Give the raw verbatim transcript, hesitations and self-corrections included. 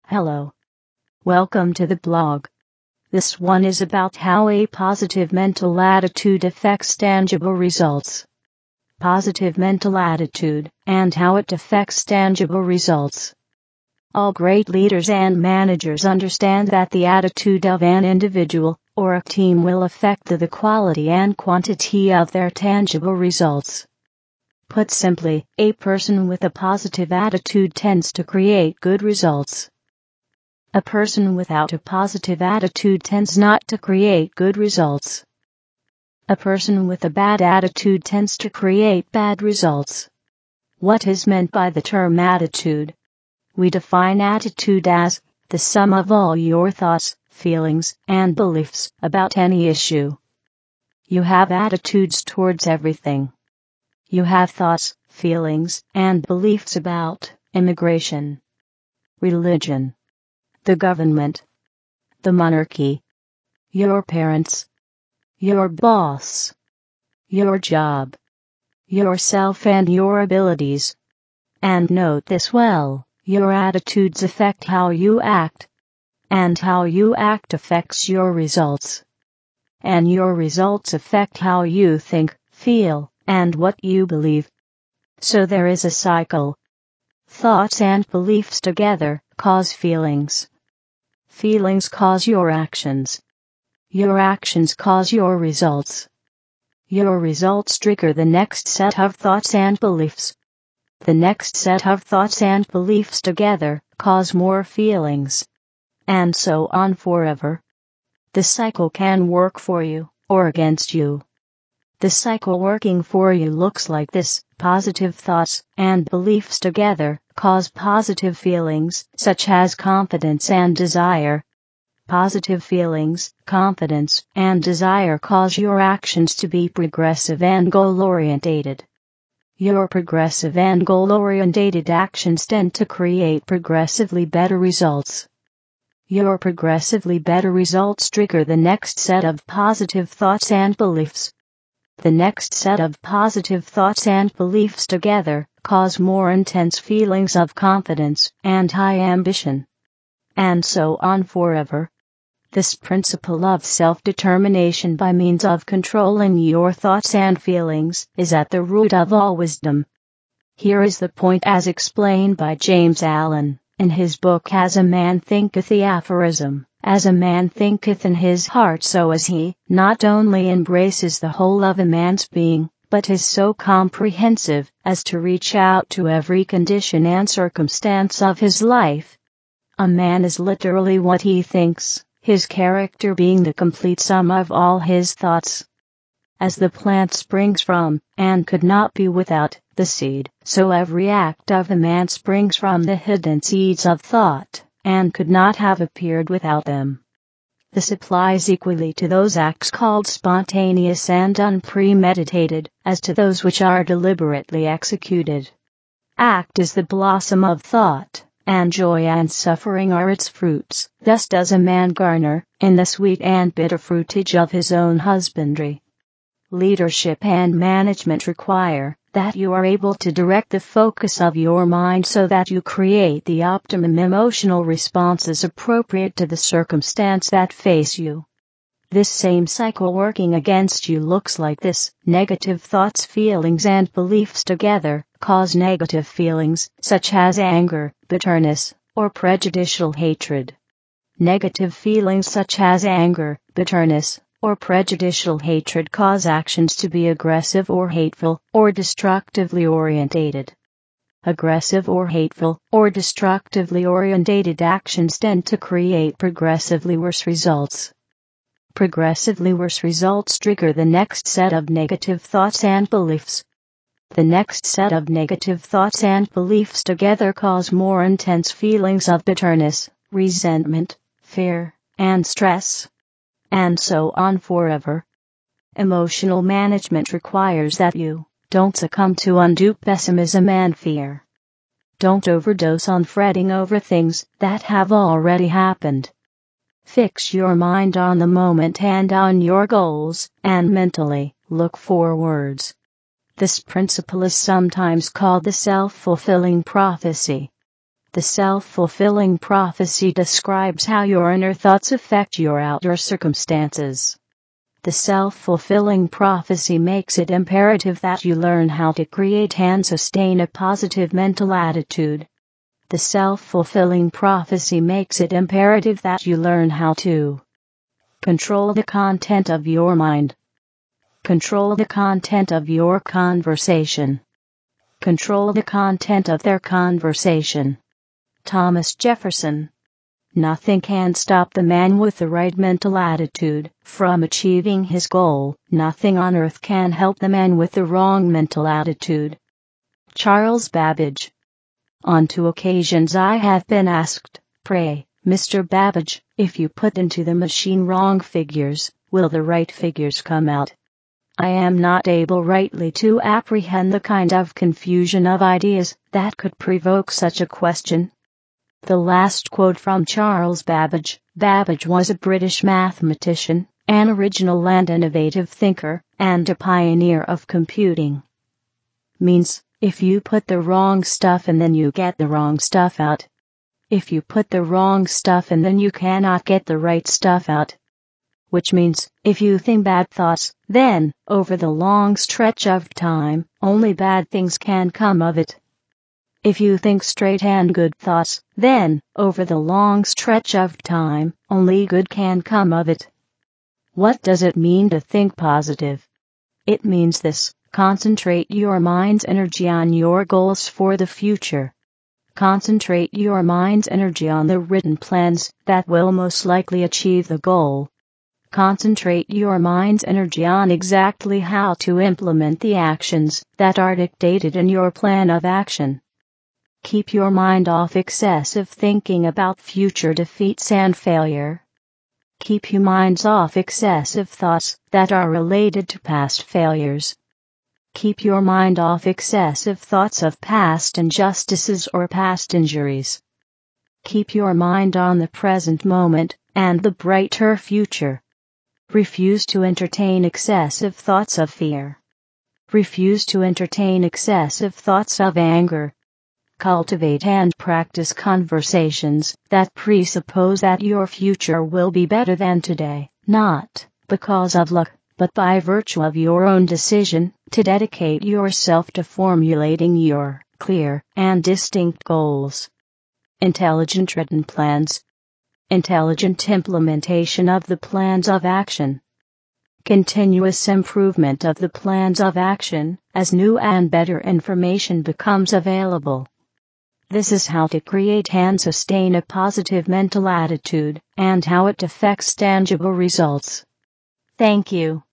Hello. Welcome to the blog. This one is about how a positive mental attitude affects tangible results. Positive mental attitude, and how it affects tangible results. All great leaders and managers understand that the attitude of an individual or a team will affect the, the quality and quantity of their tangible results. Put simply, a person with a positive attitude tends to create good results. A person without a positive attitude tends not to create good results. A person with a bad attitude tends to create bad results. What is meant by the term attitude? We define attitude as the sum of all your thoughts, feelings, and beliefs about any issue. You have attitudes towards everything. You have thoughts, feelings, and beliefs about immigration, religion, the government, the monarchy, your parents, your boss, your job, yourself and your abilities. And note this well, your attitudes affect how you act, and how you act affects your results. And your results affect how you think, feel, and what you believe. So there is a cycle. Thoughts and beliefs together cause feelings. Feelings cause your actions. Your actions cause your results. Your results trigger the next set of thoughts and beliefs. The next set of thoughts and beliefs together cause more feelings. And so on forever. The cycle can work for you, or against you. The cycle working for you looks like this: positive thoughts and beliefs together cause positive feelings, such as confidence and desire. Positive feelings, confidence, and desire cause your actions to be progressive and goal-orientated. Your progressive and goal-orientated actions tend to create progressively better results. Your progressively better results trigger the next set of positive thoughts and beliefs. The next set of positive thoughts and beliefs together cause more intense feelings of confidence and high ambition. And so on forever. This principle of self-determination by means of controlling your thoughts and feelings is at the root of all wisdom. Here is the point as explained by James Allen in his book As a Man Thinketh, the aphorism: as a man thinketh in his heart, so is he. Not only embraces the whole of a man's being, but is so comprehensive as to reach out to every condition and circumstance of his life. A man is literally what he thinks, his character being the complete sum of all his thoughts. As the plant springs from, and could not be without, the seed, so every act of a man springs from the hidden seeds of thought, and could not have appeared without them. This applies equally to those acts called spontaneous and unpremeditated, as to those which are deliberately executed. Act is the blossom of thought, and joy and suffering are its fruits. Thus does a man garner, in the sweet and bitter fruitage of his own husbandry. Leadership and management require that you are able to direct the focus of your mind so that you create the optimum emotional responses appropriate to the circumstance that face you. This same cycle working against you looks like this: negative thoughts, feelings, and beliefs together cause negative feelings, such as anger, bitterness, or prejudicial hatred. Negative feelings such as anger, bitterness, or prejudicial hatred cause actions to be aggressive or hateful, or destructively orientated. Aggressive or hateful, or destructively orientated actions tend to create progressively worse results. Progressively worse results trigger the next set of negative thoughts and beliefs. The next set of negative thoughts and beliefs together cause more intense feelings of bitterness, resentment, fear, and stress. And so on forever. Emotional management requires that you don't succumb to undue pessimism and fear. Don't overdose on fretting over things that have already happened. Fix your mind on the moment and on your goals, and mentally look forwards. This principle is sometimes called the self-fulfilling prophecy. The self-fulfilling prophecy describes how your inner thoughts affect your outer circumstances. The self-fulfilling prophecy makes it imperative that you learn how to create and sustain a positive mental attitude. The self-fulfilling prophecy makes it imperative that you learn how to control the content of your mind. Control the content of your conversation. Control the content of their conversation. Thomas Jefferson. Nothing can stop the man with the right mental attitude from achieving his goal. Nothing on earth can help the man with the wrong mental attitude. Charles Babbage. On two occasions I have been asked, "Pray, Mister Babbage, if you put into the machine wrong figures, will the right figures come out?" I am not able rightly to apprehend the kind of confusion of ideas that could provoke such a question. The last quote from Charles Babbage. Babbage was a British mathematician, an original and innovative thinker, and a pioneer of computing. Means, if you put the wrong stuff in then you get the wrong stuff out. If you put the wrong stuff in then you cannot get the right stuff out. Which means, if you think bad thoughts, then, over the long stretch of time, only bad things can come of it. If you think straight and good thoughts, then, over the long stretch of time, only good can come of it. What does it mean to think positive? It means this: concentrate your mind's energy on your goals for the future. Concentrate your mind's energy on the written plans that will most likely achieve the goal. Concentrate your mind's energy on exactly how to implement the actions that are dictated in your plan of action. Keep your mind off excessive thinking about future defeats and failure. Keep your minds off excessive thoughts that are related to past failures. Keep your mind off excessive thoughts of past injustices or past injuries. Keep your mind on the present moment and the brighter future. Refuse to entertain excessive thoughts of fear. Refuse to entertain excessive thoughts of anger. Cultivate and practice conversations that presuppose that your future will be better than today, not because of luck, but by virtue of your own decision to dedicate yourself to formulating your clear and distinct goals. Intelligent written plans. Intelligent implementation of the plans of action. Continuous improvement of the plans of action as new and better information becomes available. This is how to create and sustain a positive mental attitude, and how it affects tangible results. Thank you.